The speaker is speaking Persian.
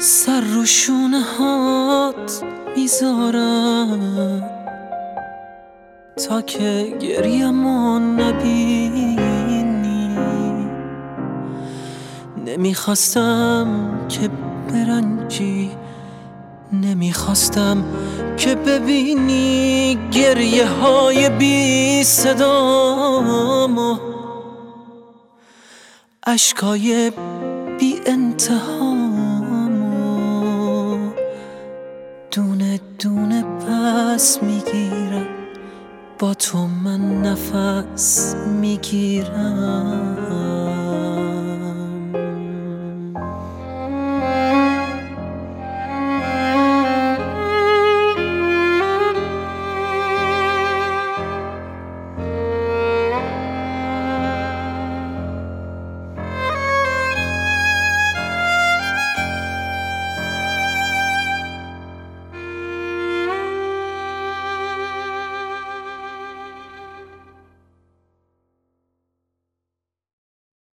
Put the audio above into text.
سر رو شونه هات میذارم تا که گریه‌مو نبینی. نمیخواستم که برنجی، نمیخواستم که ببینی گریه های بی صدامو، اشکای بی انتهامو دونه دونه پس میگیرم، با تو من نفس میگیرم.